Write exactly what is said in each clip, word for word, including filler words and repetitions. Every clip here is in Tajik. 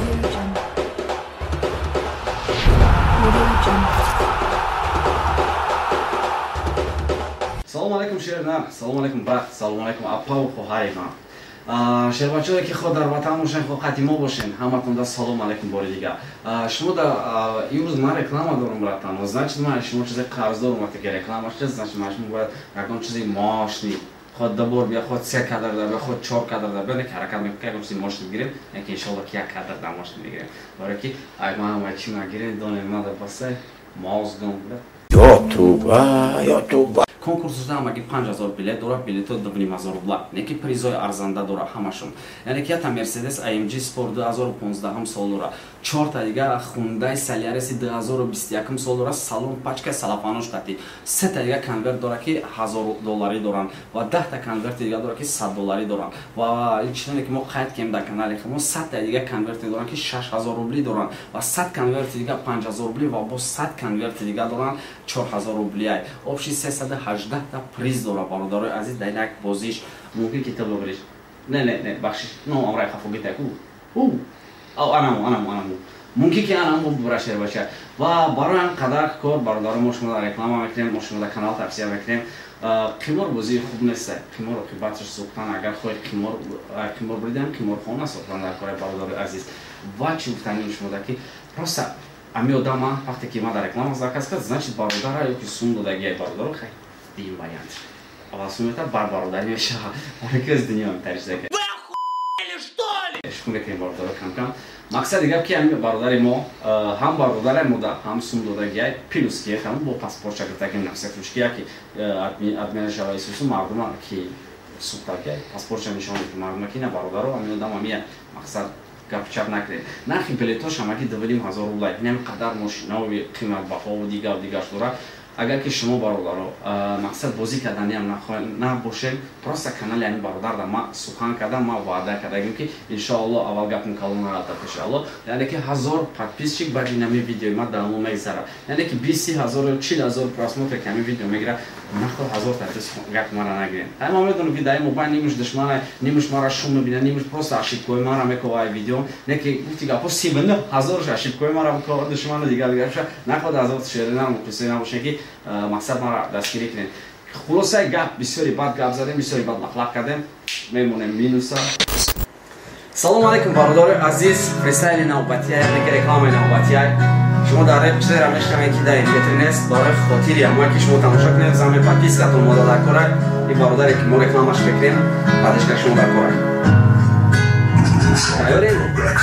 салом алейкум шерна, салом алейкум брат, салом алейкум апа ва хоҳари ман. Шербачое ки ход дар ватан бошен, ход қадимо бошен, ҳаматон да салом алейкум бори дига. Шумо да имрӯз ман реклама дорам братан. Значит ман шумо чизе қарз дорам, вақте ки реклама шуд, значит ман шумо бояд ягон чизи мошни ход дабор бия, ход се кадр да бия, ход чор кадр да бия, неки ҳаракат мекунем, ягон чизи мошни бигирем, неки иншалло ки як кадр да мошни бигирем. Бора ки ай ман ва чи нагирем, донем мада басай мозгом брат. Ютуба, ютуба. Конкурсда ҳамаги панҷ ҳазор билет дора, билето дувним ҳазор рубла. Неки призои арзанда дора ҳамашон. Яъне ки ята Mercedes эй эм джи Sport ду ҳазору понздаҳ сол дора. чорта дига Hyundai Solaris ду ҳазору бисту як сол дора, салон пачка салафанош тати. сета дига конверт дора ки ҳазор доллари доран ва даҳта конверти дига дора ки сад доллари доран. Ва чине ки мо қайд кем да канали мо садта дига конверти доран ки шаш ҳазор рубли доран ва сад конверти дига панҷ ҳазор рубли ва бо сад конверти дига доран чор ҳазор рубли. Общи сесад ҳаждаҳта приз дора бародарои азиз, дар як бозиш мумкин ки табо бериш. Не не не бахшиш. Но амрай хафогита ку. У. Ау анамо анамо анамо. Мумкин ки анамо бурашер баша. Ва барои қадар кор бародаро мо шумо реклама мекунем, мо шумо канал тавсия мекунем. Қимор бозии хуб нест. Қимор оқибаташ сухтан агар хоҳед қимор қимор бидем, қиморхона сохтан дар кори бародарои азиз. Ва чи гуфтаним шумо да ки просто ами одама вақте ки ма дар реклама заказ кард, значит бародара ёки сум додагиай бародаро хай дим вариант. Аввал сум мета бар бародари меша. Ҳаркас дунё метариш зака. Вы охуели что ли? Эшкун бекунем бародаро кам-кам. Мақсади гап ки ами бародари мо ҳам бародари мо да ҳам сум додагиай плюс ки ҳам бо паспортча гиртагим навсетуш ки яки админа шаваи сусу мардума ки сухтагиай паспортча нишони ки мардума ки на бародаро ами одам ами мақсад гапчап накунед. Нархи билетош ҳамаги дувним ҳазор рублай. Ин қадар мошинови қиматбаҳо дигар дигар дора. Агар ки шумо бародаро мақсад бозӣ карданиам набошед, просто канали ами бародар да ма сухан кардам, ма ваъда кардагим ки иншоалло аввал гапм калон нарата пешалло. Яъне ки ҳазор подписчик баъди нами видеои ма дамо мегзара. Яъне ки бист ҳазор чил ҳазор просмотре ки ами видео мегира, нахо ҳазор подпис гап мара нагирем. Ай ма медонам ки даи мобайл нимуш душмана, нимуш мара шум мебина, нимуш просто ошибкои мара мекова ай видео. Не ки гуфти гапо сивн ҳазорш ошибкои мара мекова душмана дигар дигар ша. Нахо ҳазор шерина мухлисои набошен ки мақсад мара дастгирӣ кунем. Хулосаи гап бисёри бад гап задем, бисёри бад лахлақ кардем, мемонем минуса. Салом алейкум бародарои азиз, фристайли навбатияй, неки рекламаи навбатияй. Шумо дар реп чизера мешкавем ки дар интернет дорем хотири ҳама ки шумо тамошо кунед, заме подпискатон мода дар корай. И бародаре ки мо рекламаш мекунем, бадешка шумо дар корай. Тайёрем?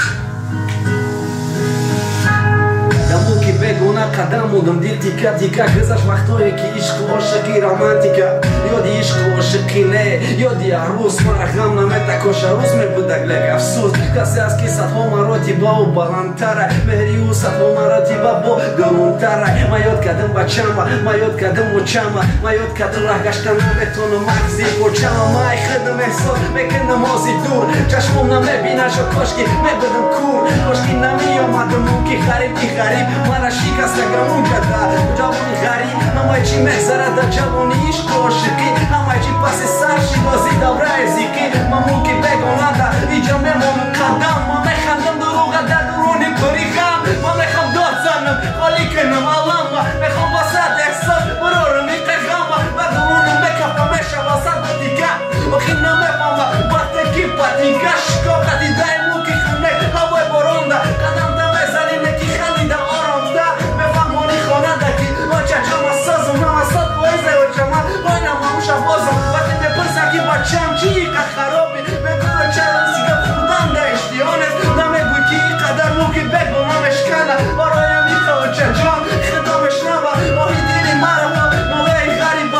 Дамуки бегона қадам будам дил тика тика гузаш вақтое ки ишқу ошиқи романтика ёди ишқу ошиқи не ёди арӯз мара ғам намета коша рӯз мебудак лек афсӯс касе аст ки садҳо маротибаву баландтара меҳриу садҳо маротиба бо гулунтара ма ёд кардам бачама ма ёд кардам мучама ма ёд кардам раҳгашта наметонам мағзи почама май хидам эҳсос мекунам ози дур чашмом намебинашу кошки мебудам кур кошки намеомадам ки хариб ки хариб мара шикастагамон карда ҷавони ғариб ҳамаи чӣ мегзарад дар ҷавони ишқу ошиқӣ ҳамаи чӣ паси сар шиноси давраи зиқӣ мамон ки бегонада иҷа мемонам қадам ма механдам дуруға дар дурони париқам ма мехам дод занам холӣ кунам алама мехом васат эҳсос бурорам иқағама ва дуронам мекафа мешава сад батика охи намефама вақте ки патика шикоқати дайму ки хане ҳавои боронда қадам да мезани неки халида оромда мефаҳмони хонада ки очачама созам намасад поэзе очама ойнамамуша бозам вақте мепурсам ки бачам чи иқад хароби мегӯя чарам сига хурдан да иштиёнест намегӯй ки иқадар му ки бегона мешкана бароям иқа очаҷон хидо мешнава оҳи дили марава новаи ғариба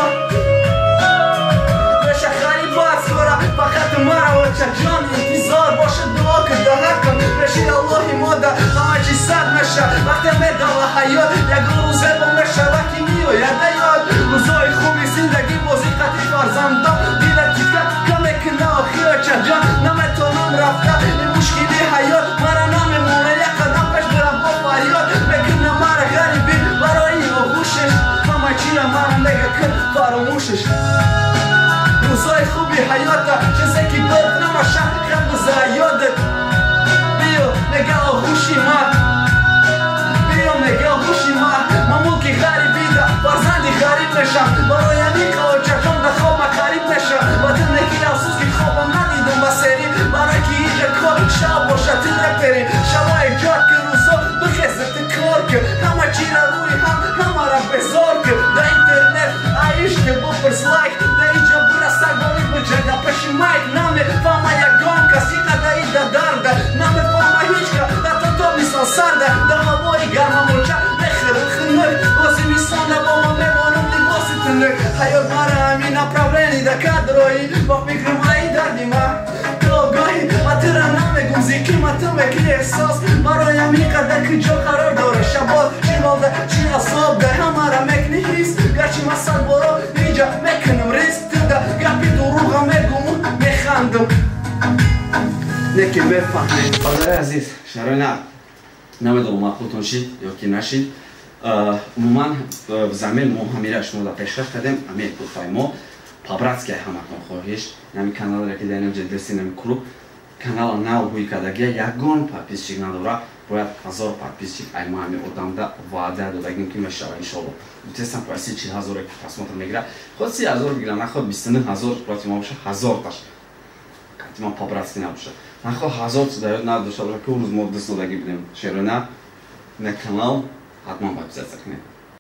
меша ғариба аскора фақат мара очаҷон интизор бошад дуо карда накун пеши аллоҳи мода ҳама чӣ сад меша вақте медава ҳаёт ягон рӯзе бо мешава ки миояда ёд рӯзои хуби зиндагӣ бозиқати фарзандон дила тика камекуна охи очаҷон наметонам рафта ин мушкили ҳаёт мара намемона як қадам пеш бурам бо фарёд мекуна мара ғариби барои оғӯшеш ҳама чия мара мега кун фаромӯшеш рӯзои хуби ҳаёта чизе ки бод намаша хам гузара ёдет биё мега نمیفهمه هیچ که حتی تو میسان سرده در هوای گرم ملکه بخیرم خنک واسه میسان با ما میمانم لباسی تنک حیات ماره همین اپراولینی ده کدروی با فکرم هایی دردی من گاهی اترم نمیگم زیکی متمه که احساس برایم این قدر که جا قرار داره شبات چی والده چی اصاب ده همه را مکنی هیست گرچی مسل برو اینجا مکنم ریسک تده گپی دروغم میگم میخندم نکی بفهمه بازار عزیز شرای نه نمیدونم مخلوطون شید یا که نشید عموما زمین ما همیره شما دا پیشرفت کردیم همه کوتای ما پابراتسکی همکان خواهیش نمی کانال را که داریم جدیستی نمی کلوب کانال ناو بوی کدگی یگان پادپیسچیک نداره باید هزار پادپیسچیک ایما همی ادامده وعده دادگیم که میشه انشالله میتونستم پرسی چهل هزار قسمت میگیره خود سی هزار بگیره نخواد بیست و نه هزار قسمت ما باشه هزار تاش قسمت پابراتسکی نباشه نخواد هزار تا دارید نداشته باشه که اون روز ما دست دادگی بدیم شروع نه نه کانال حتما باید بزرگ کنید